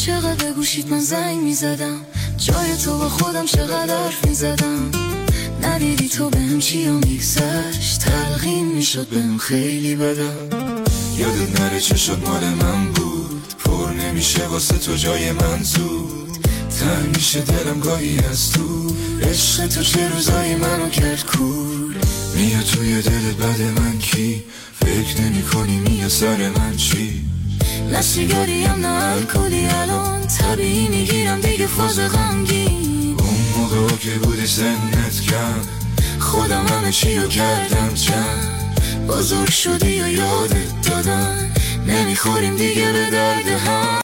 چقدر گوشید من زنگ میزدم، جای تو با خودم چقدر حرف میزدم. ندیدی تو بهم چیا میگذشت، تلقین میشد بهم خیلی بدم. یادت نره چه شد مال من بود، پر نمیشه واسه تو جای من زود. تنگ میشه دلم گاهی از تو، عشق تو چه روزایی منو کرد کور. میاد توی دلت بعد من کی، فکر نمی کنی میاد سر من چی. نه سیگاریم نه الکلی، الان طبیعی میگیرم دیگه فاز غمگین. اون موقع که بودی سنت کم، خودم همه چیو کردم چند. بزرگ شدی و یادت دادن، نمیخوریم دیگه به درد هم.